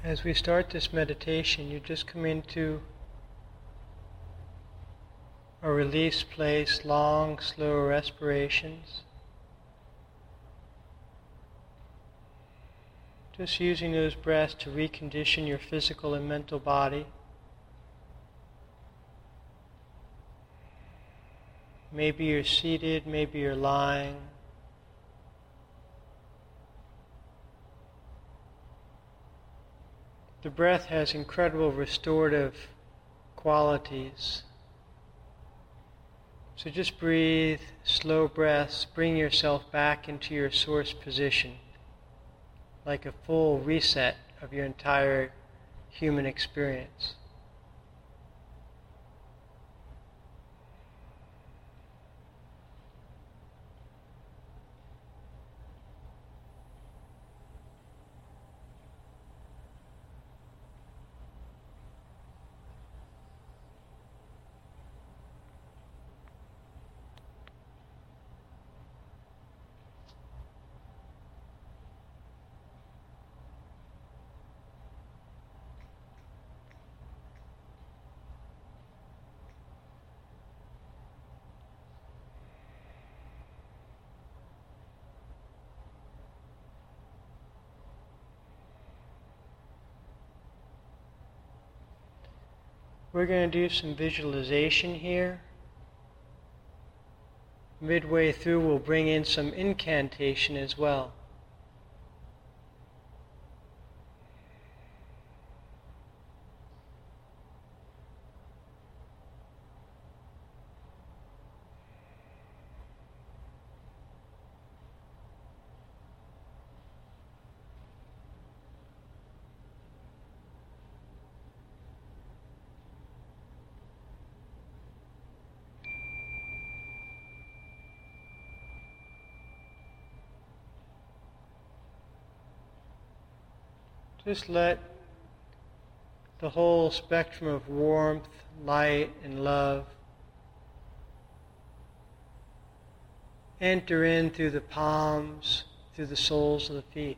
As we start this meditation, you just come into a release place, long, slow respirations. Just using those breaths to recondition your physical and mental body. Maybe you're seated, maybe you're lying. The breath has incredible restorative qualities. So just breathe, slow breaths, bring yourself back into your source position, like a full reset of your entire human experience. We're going to do some visualization here. Midway through, we'll bring in some incantation as well. Just let the whole spectrum of warmth, light, and love enter in through the palms, through the soles of the feet.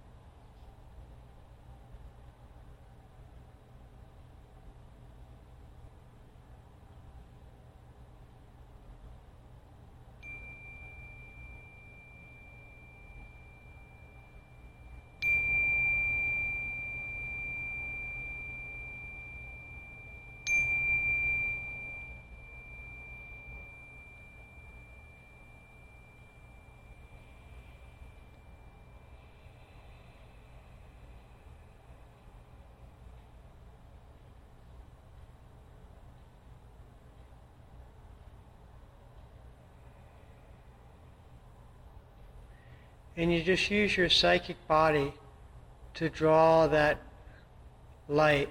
And you just use your psychic body to draw that light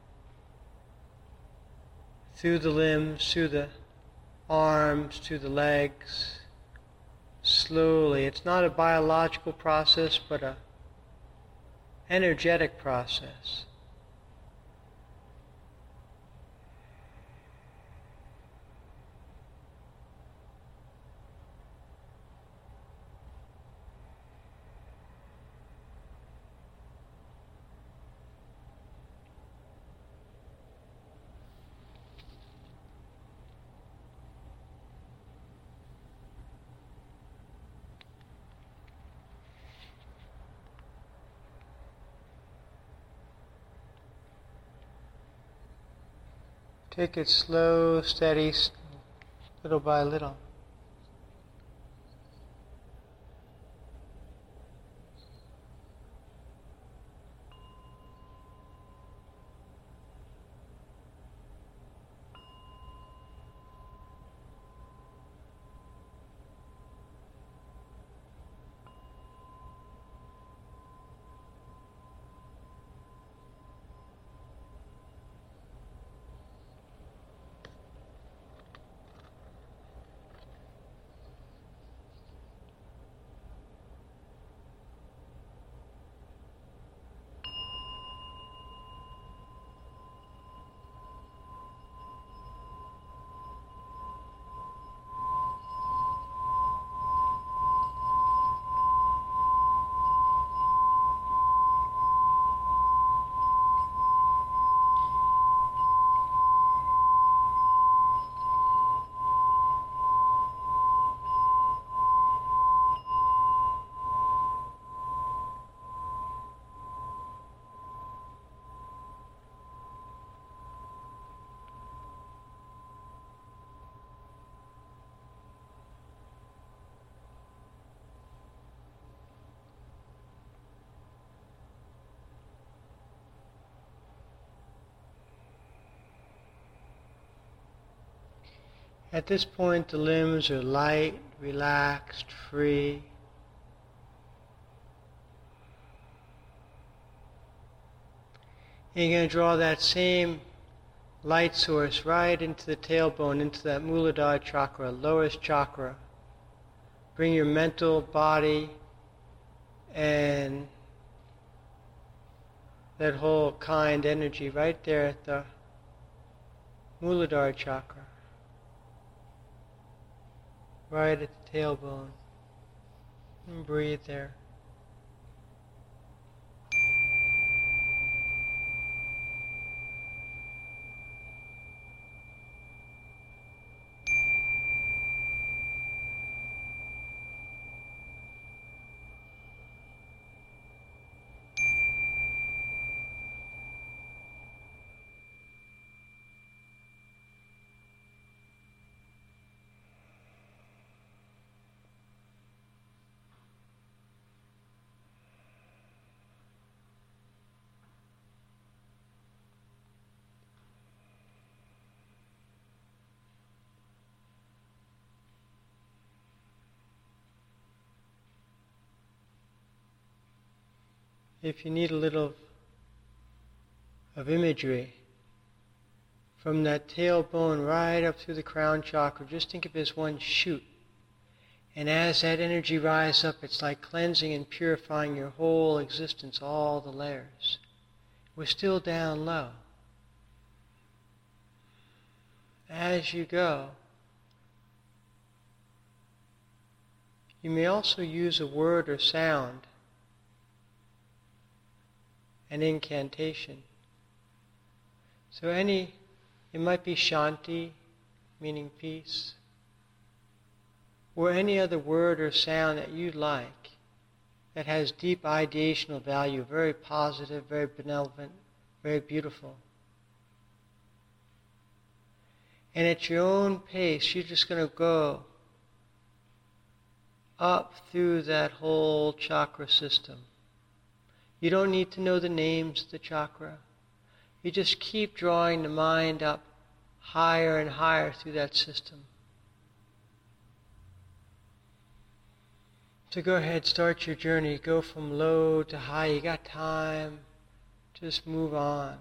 through the limbs, through the arms, through the legs, slowly. It's not a biological process, but an energetic process. Take it slow, steady, little by little. At this point, the limbs are light, relaxed, free. And you're going to draw that same light source right into the tailbone, into that Muladhara chakra, lowest chakra. Bring your mental, body, and that whole kind energy right there at the Muladhara chakra. Right at the tailbone. And breathe there. If you need a little of imagery, from that tailbone right up through the crown chakra, just think of it as one shoot. And as that energy rises up, it's like cleansing and purifying your whole existence, all the layers. We're still down low. As you go, you may also use a word or sound, an incantation. So it might be Shanti, meaning peace, or any other word or sound that you like, that has deep ideational value, very positive, very benevolent, very beautiful. And at your own pace, you're just going to go up through that whole chakra system. You don't need to know the names of the chakra. You just keep drawing the mind up higher and higher through that system. So go ahead, start your journey. Go from low to high. You got time. Just move on.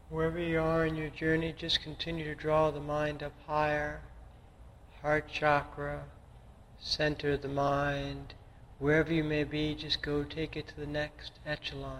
Wherever you are in your journey, just continue to draw the mind up higher, heart chakra, center of the mind. Wherever you may be, just go take it to the next echelon.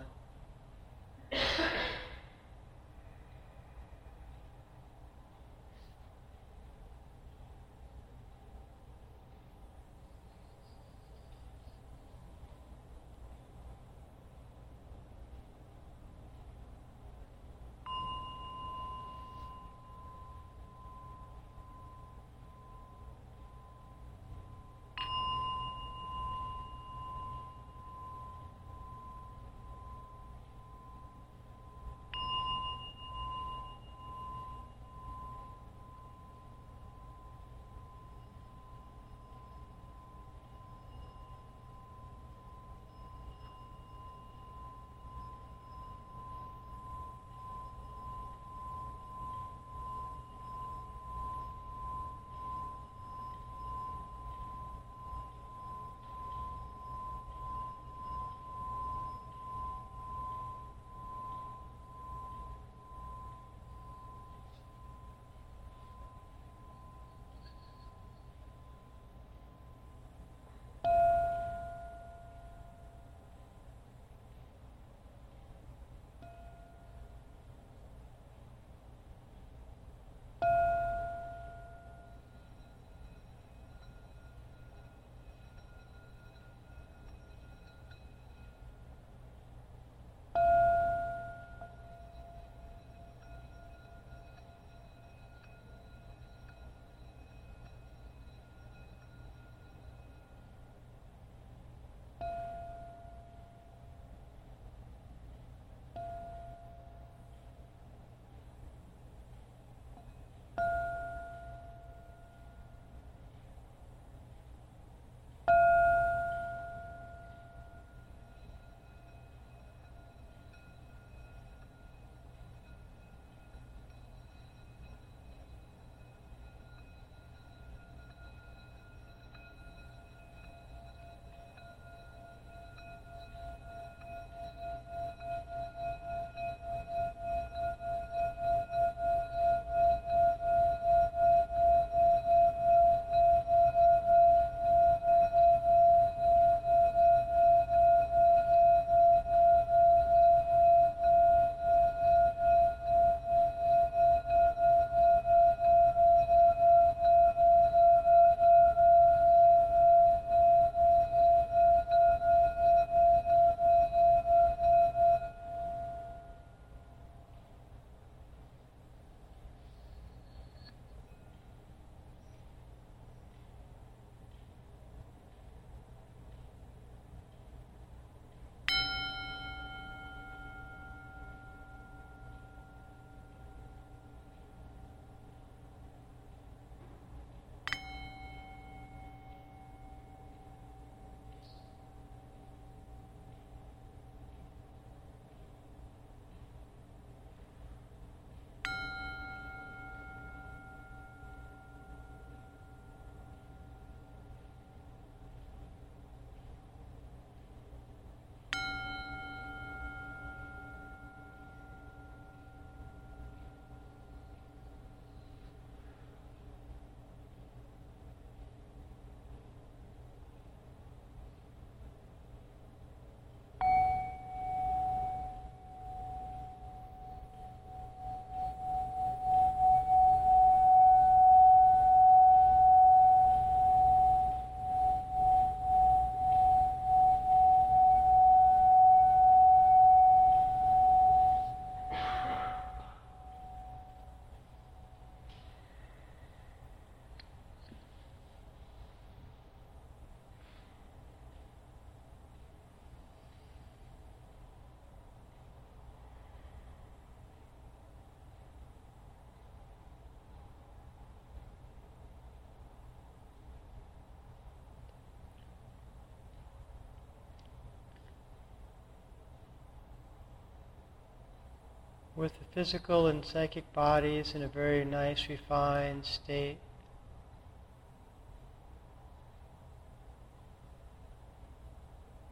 With the physical and psychic bodies in a very nice, refined state,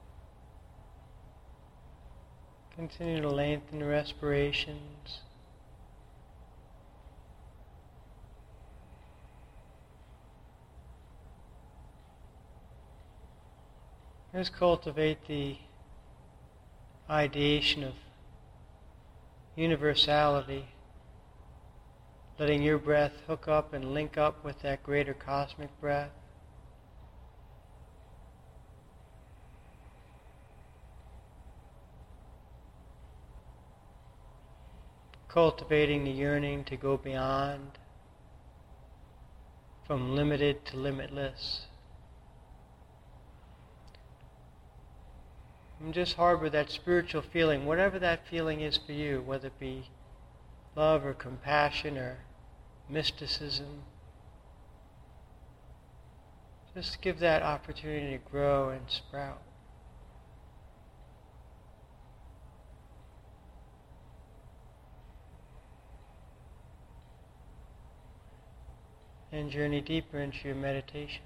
continue to lengthen the respirations, Let's cultivate the ideation of universality, letting your breath hook up and link up with that greater cosmic breath. Cultivating the yearning to go beyond, from limited to limitless. And just harbor that spiritual feeling, whatever that feeling is for you, whether it be love or compassion or mysticism. Just give that opportunity to grow and sprout. And journey deeper into your meditation.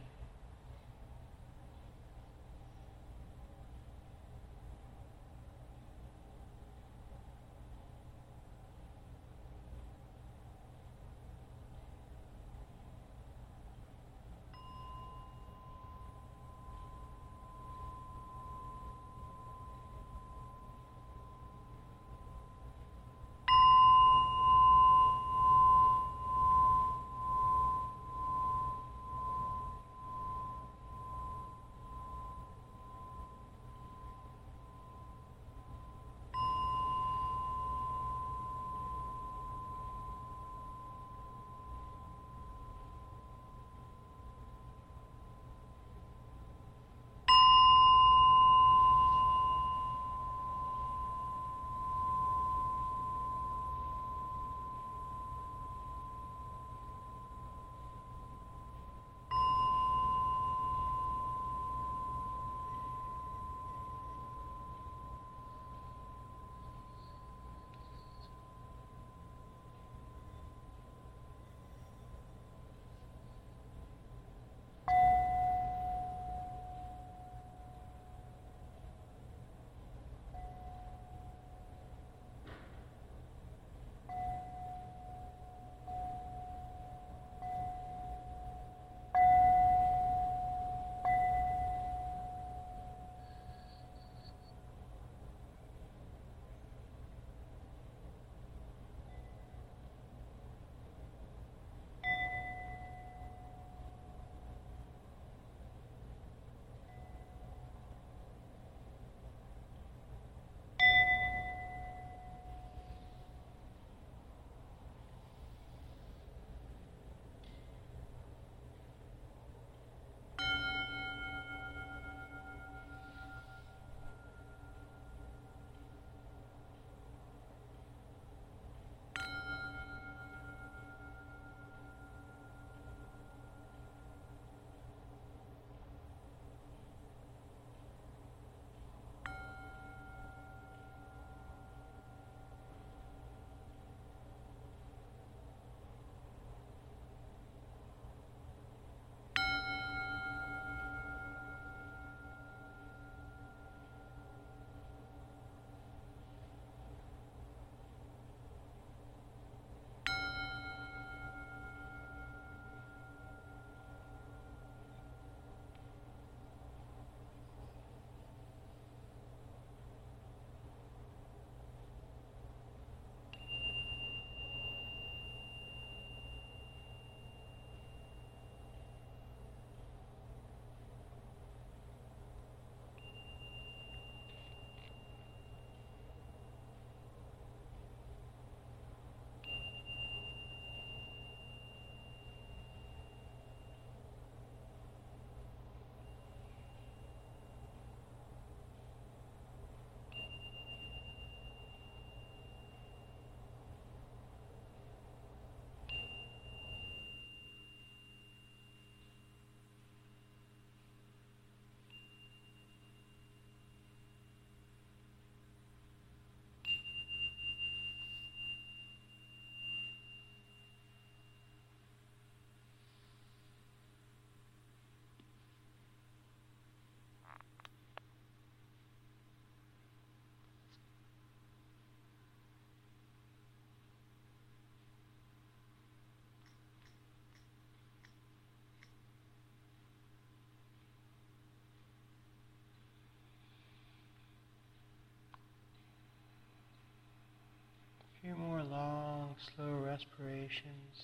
long, slow respirations.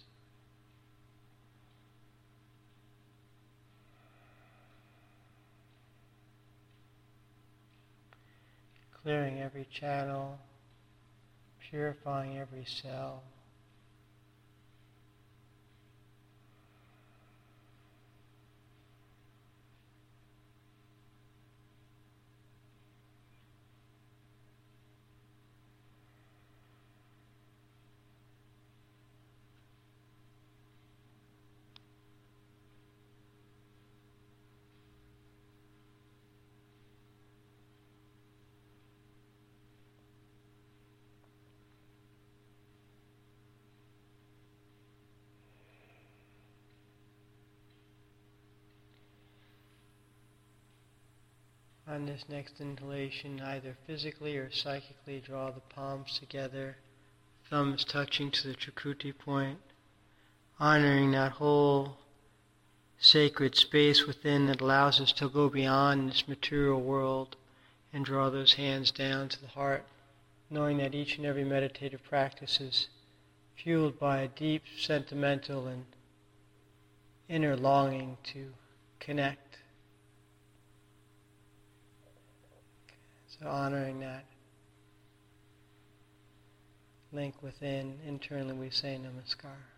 Clearing every channel, purifying every cell. On this next inhalation, either physically or psychically draw the palms together, thumbs touching to the Chakruti point, honoring that whole sacred space within that allows us to go beyond this material world and draw those hands down to the heart, knowing that each and every meditative practice is fueled by a deep sentimental and inner longing to connect. So honoring that link within, internally we say Namaskar.